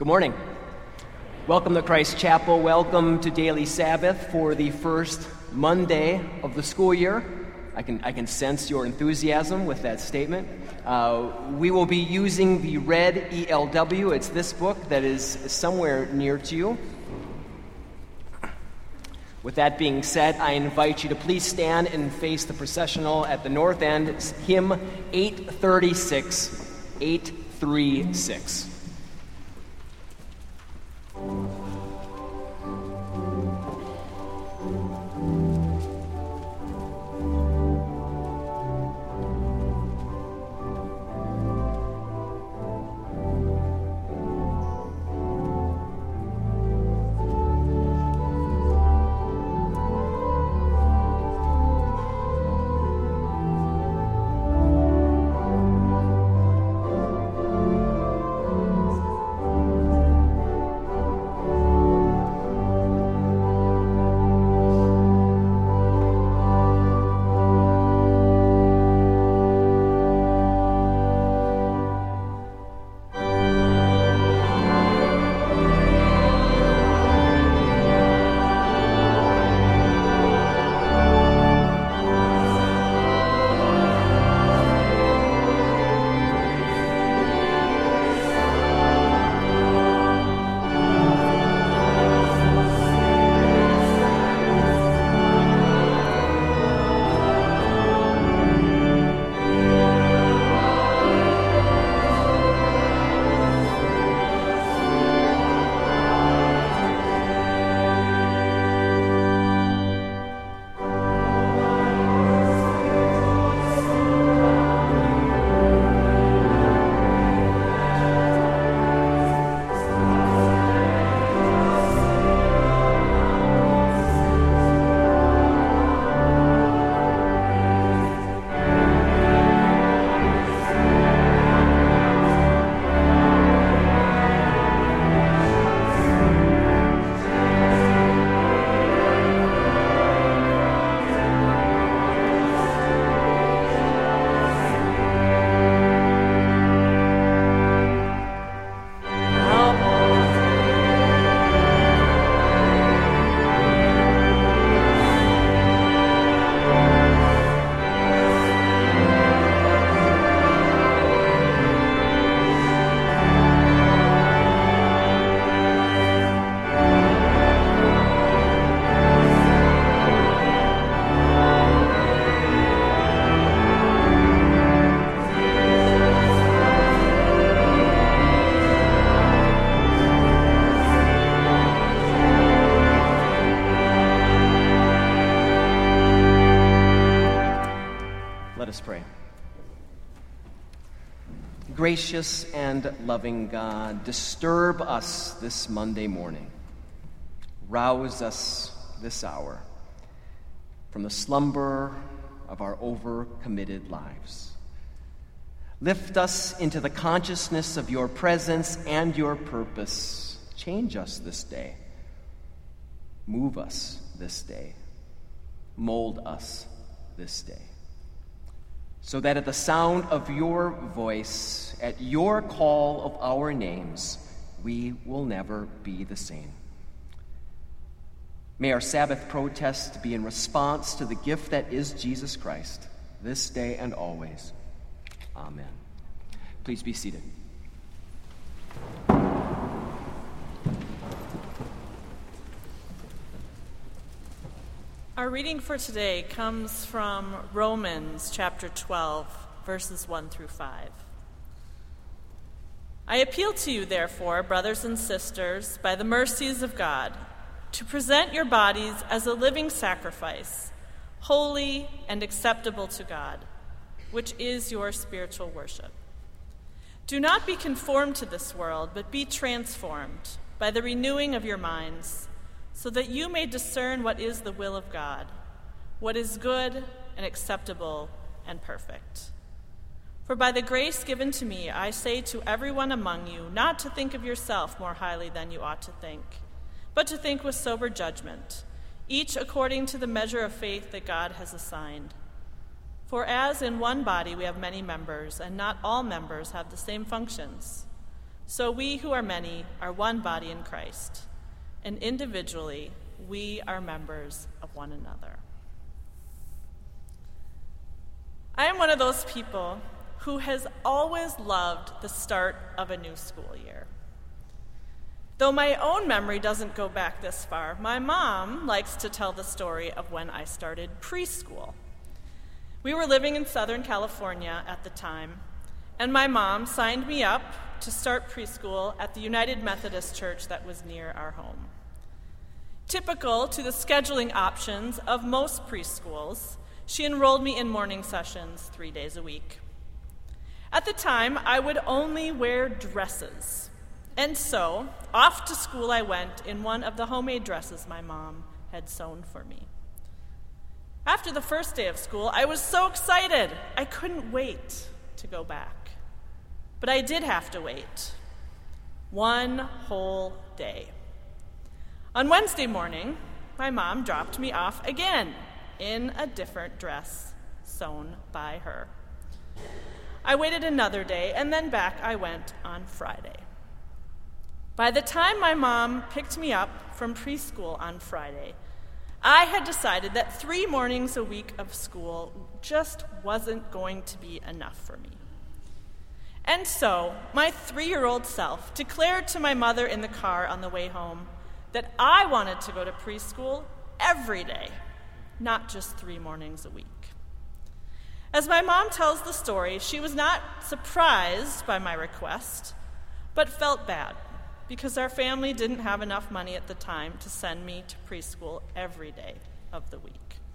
morning. Welcome to Christ Chapel. Welcome to Daily Sabbath for the first Monday of the school year. I can sense your enthusiasm with that statement. We will be using the red ELW. It's this book that is somewhere near to you. With that being said, I invite you to please stand and face the processional at the north end. It's hymn 836, 836. Gracious and loving God, disturb us this Monday morning. Rouse us this hour from the slumber of our overcommitted lives. Lift us into the consciousness of your presence and your purpose. Change us this day. Move us this day. Mold us this day. So that at the sound of your voice, at your call of our names, we will never be the same. May our Sabbath protest be in response to the gift that is Jesus Christ, this day and always. Amen. Please be seated. Our reading for today comes from Romans chapter 12, verses 1 through 5. I appeal to you, therefore, brothers and sisters, by the mercies of God, to present your bodies as a living sacrifice, holy and acceptable to God, which is your spiritual worship. Do not be conformed to this world, but be transformed by the renewing of your minds, so that you may discern what is the will of God, what is good and acceptable and perfect. For by the grace given to me, I say to everyone among you not to think of yourself more highly than you ought to think, but to think with sober judgment, each according to the measure of faith that God has assigned. For as in one body we have many members, and not all members have the same functions, So we who are many are one body in Christ, and individually we are members of one another. I am one of those people who has always loved the start of a new school year. Though my own memory doesn't go back this far, my mom likes to tell the story of when I started preschool. We were living in Southern California at the time, and my mom signed me up to start preschool at the United Methodist Church that was near our home. Typical to the scheduling options of most preschools, she enrolled me in morning sessions 3 days a week. At the time, I would only wear dresses, and so off to school I went in one of the homemade dresses my mom had sewn for me. After the first day of school, I was so excited. I couldn't wait to go back. But I did have to wait. 1 whole day. On Wednesday morning, my mom dropped me off again in a different dress sewn by her. I waited another day, and then back I went on Friday. By the time my mom picked me up from preschool on Friday, I had decided that 3 mornings a week of school just wasn't going to be enough for me. And so, my 3-year-old self declared to my mother in the car on the way home that I wanted to go to preschool every day, not just 3 mornings a week. As my mom tells the story, she was not surprised by my request, but felt bad because our family didn't have enough money at the time to send me to preschool every day of the week.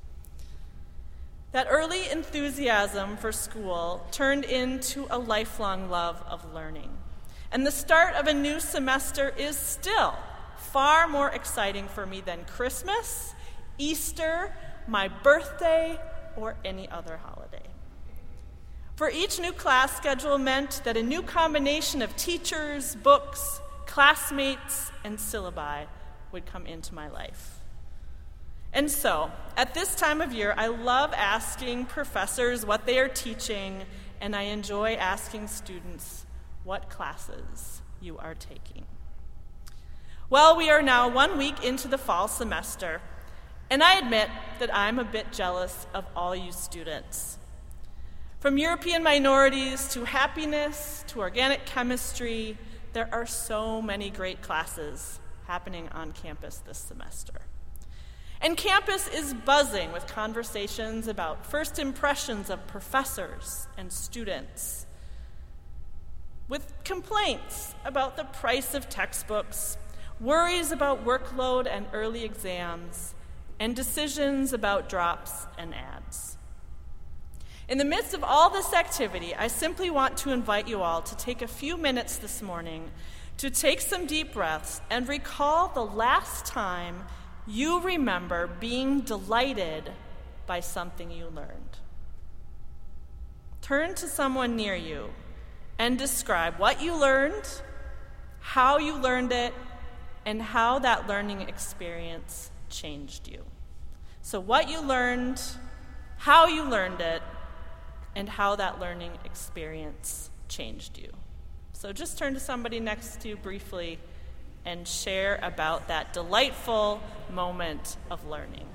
That early enthusiasm for school turned into a lifelong love of learning. And the start of a new semester is still far more exciting for me than Christmas, Easter, my birthday, or any other holiday. For each new class schedule meant that a new combination of teachers, books, classmates, and syllabi would come into my life. And so, at this time of year, I love asking professors what they are teaching, and I enjoy asking students what classes you are taking. Well, we are now 1 week into the fall semester, and I admit that I'm a bit jealous of all you students. From European minorities to happiness to organic chemistry, there are so many great classes happening on campus this semester. And campus is buzzing with conversations about first impressions of professors and students, with complaints about the price of textbooks, worries about workload and early exams, and decisions about drops and ads. In the midst of all this activity, I simply want to invite you all to take a few minutes this morning to take some deep breaths and recall the last time you remember being delighted by something you learned. Turn to someone near you and describe what you learned, how you learned it, and how that learning experience changed you. So what you learned, how you learned it, and how that learning experience changed you. So just turn to somebody next to you briefly and share about that delightful moment of learning.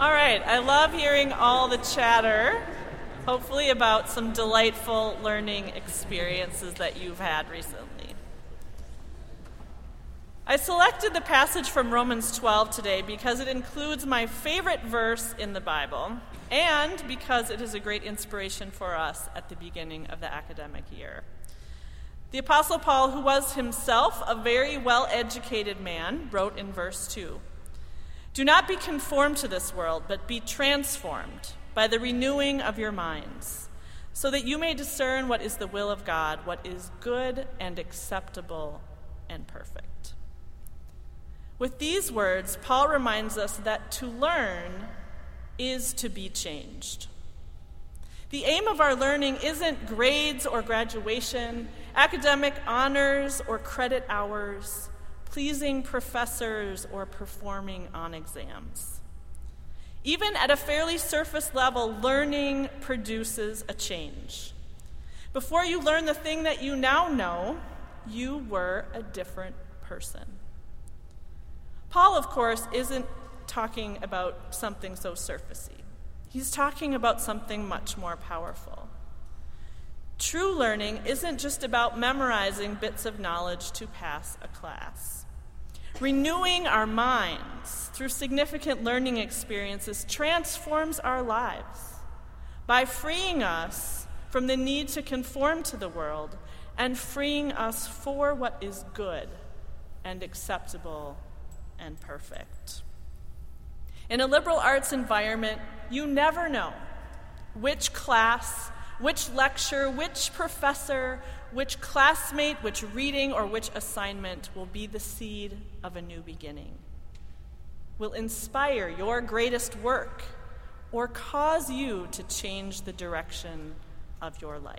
All right, I love hearing all the chatter, hopefully about some delightful learning experiences that you've had recently. I selected the passage from Romans 12 today because it includes my favorite verse in the Bible and because it is a great inspiration for us at the beginning of the academic year. The Apostle Paul, who was himself a very well-educated man, wrote in verse 2, "Do not be conformed to this world, but be transformed by the renewing of your minds, so that you may discern what is the will of God, what is good and acceptable and perfect." With these words, Paul reminds us that to learn is to be changed. The aim of our learning isn't grades or graduation, academic honors or credit hours, pleasing professors or performing on exams. Even at a fairly surface level, learning produces a change. Before you learn the thing that you now know, you were a different person. Paul, of course, isn't talking about something so surfacey. He's talking about something much more powerful. True learning isn't just about memorizing bits of knowledge to pass a class. Renewing our minds through significant learning experiences transforms our lives by freeing us from the need to conform to the world and freeing us for what is good and acceptable and perfect. In a liberal arts environment, you never know which class, which lecture, which professor, which classmate, which reading, or which assignment will be the seed of a new beginning, will inspire your greatest work, or cause you to change the direction of your life.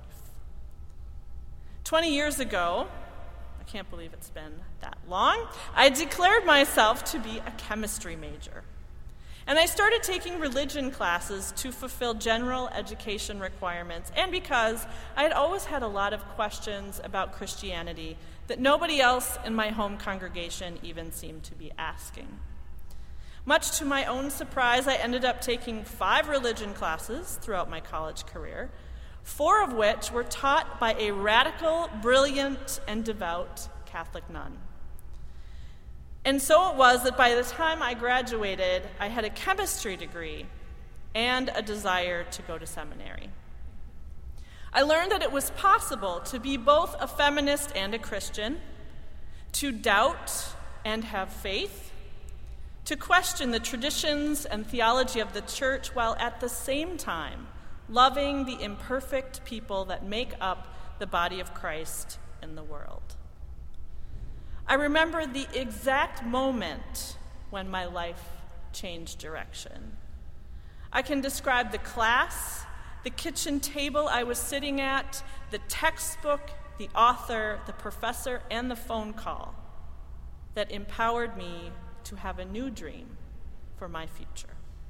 20 years ago, I can't believe it's been that long, I declared myself to be a chemistry major. And I started taking religion classes to fulfill general education requirements, and because I had always had a lot of questions about Christianity that nobody else in my home congregation even seemed to be asking. Much to my own surprise, I ended up taking 5 religion classes throughout my college career, 4 of which were taught by a radical, brilliant, and devout Catholic nun. And so it was that by the time I graduated, I had a chemistry degree and a desire to go to seminary. I learned that it was possible to be both a feminist and a Christian, to doubt and have faith, to question the traditions and theology of the church while at the same time loving the imperfect people that make up the body of Christ in the world. I remember the exact moment when my life changed direction. I can describe the class, the kitchen table I was sitting at, the textbook, the author, the professor, and the phone call that empowered me to have a new dream for my future.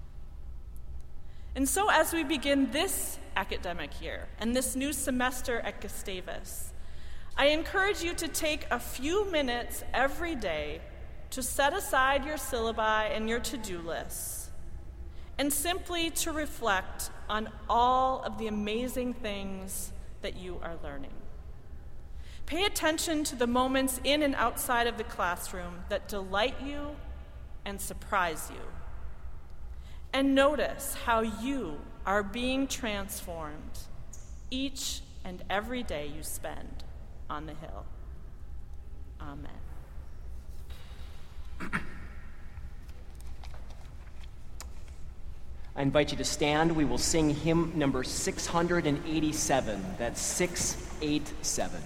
And so as we begin this academic year and this new semester at Gustavus, I encourage you to take a few minutes every day to set aside your syllabi and your to-do lists and simply to reflect on all of the amazing things that you are learning. Pay attention to the moments in and outside of the classroom that delight you and surprise you. And notice how you are being transformed each and every day you spend on the hill. Amen. I invite you to stand. We will sing hymn number 687. That's 687.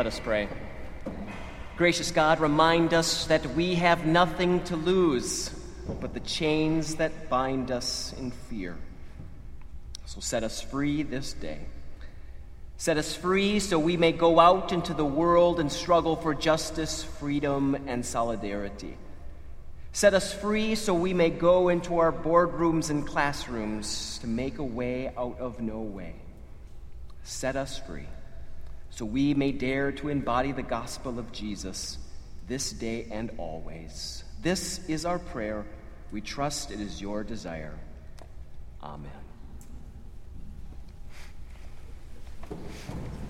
us pray. Gracious God, remind us that we have nothing to lose but the chains that bind us in fear. So set us free this day. Set us free so we may go out into the world and struggle for justice, freedom, and solidarity. Set us free so we may go into our boardrooms and classrooms to make a way out of no way. Set us free so we may dare to embody the gospel of Jesus this day and always. This is our prayer. We trust it is your desire. Amen.